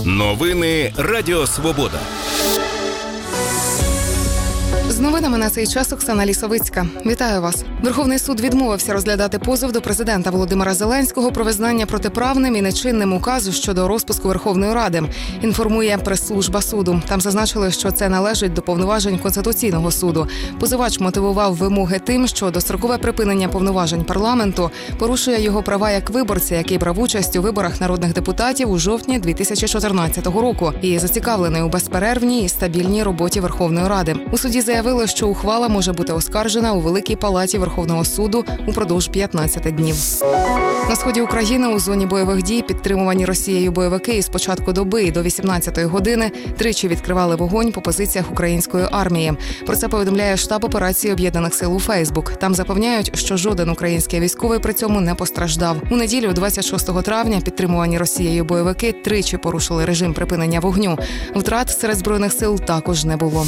Новини Радіо Свобода. З новинами на цей час Оксана Лісовицька. Вітаю вас. Верховний суд відмовився розглядати позов до президента Володимира Зеленського про визнання протиправним і нечинним указу щодо розпуску Верховної Ради. Інформує прес-служба суду. Там зазначили, що це належить до повноважень Конституційного суду. Позивач мотивував вимоги тим, що дострокове припинення повноважень парламенту порушує його права як виборця, який брав участь у виборах народних депутатів у жовтні 2014 року і зацікавлений у безперервній і стабільній роботі Верховної Ради. У суді заявили, що ухвала може бути оскаржена у Великій палаті Верховного суду упродовж 15 днів. На сході України у зоні бойових дій підтримувані Росією бойовики із початку доби і до 18-ї години тричі відкривали вогонь по позиціях української армії. Про це повідомляє штаб операції Об'єднаних сил у Фейсбук. Там запевняють, що жоден український військовий при цьому не постраждав. У неділю, 26 травня, підтримувані Росією бойовики тричі порушили режим припинення вогню. Втрат серед збройних сил також не було.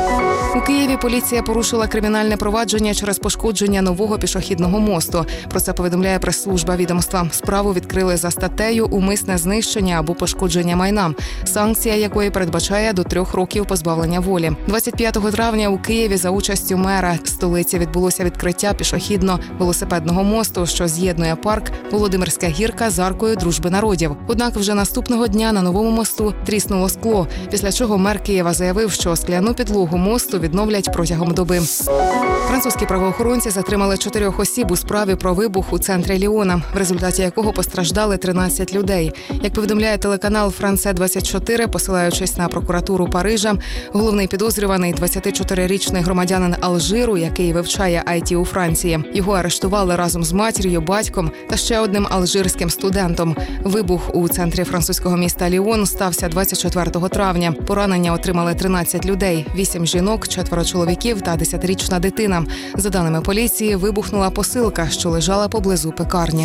У Києві поліція порушила кримінальне провадження через пошкодження нового пішохідного мосту. Про це повідомляє прес-служба відомства. Справу відкрили за статтею «Умисне знищення або пошкодження майна», санкція якої передбачає до 3 років позбавлення волі. 25 травня у Києві за участю мера столиці відбулося відкриття пішохідно-велосипедного мосту, що з'єднує парк Володимирська гірка з аркою Дружби народів. Однак вже наступного дня на новому мосту тріснуло скло, після чого мер Києва заявив, що скляну підлогу мосту відновлять протягом доби. Французькі правоохоронці затримали 4 осіб у справі про вибух у центрі Ліона, в результаті якого постраждали 13 людей. Як повідомляє телеканал «Франце 24», посилаючись на прокуратуру Парижа, головний підозрюваний – 24-річний громадянин Алжиру, який вивчає IT у Франції. Його арештували разом з матір'ю, батьком та ще одним алжирським студентом. Вибух у центрі французького міста Ліон стався 24 травня. Поранення отримали 13 людей – 8 жінок, 4 чоловіків та 10-річна дитина. За даними поліції, вибухнула посилка, що лежала поблизу пекарні.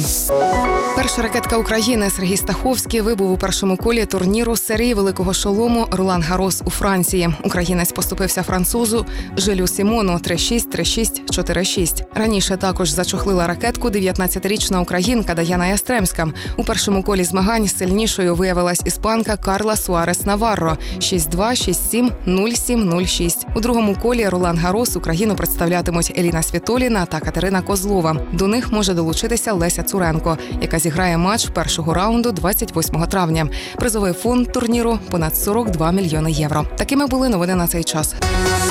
Перша ракетка України Сергій Стаховський вибув у першому колі турніру з серії Великого шолому Ролан Гарос у Франції. Українець поступився французу Жилю Сімону 3-6, 3-6, 4-6. Раніше також зачохлила ракетку 19-річна українка Даяна Ястремська. У першому колі змагань сильнішою виявилась іспанка Карла Суарес Наварро 6-2, 6-7, 0-7, 0-6. У другому колі Ролан Гарос Україну представлятимуть Еліна Світоліна та Катерина Козлова. До них може долучитися Леся Цуренко, яка зіграє матч першого раунду 28 травня. Призовий фонд турніру – понад 42 мільйони євро. Такими були новини на цей час.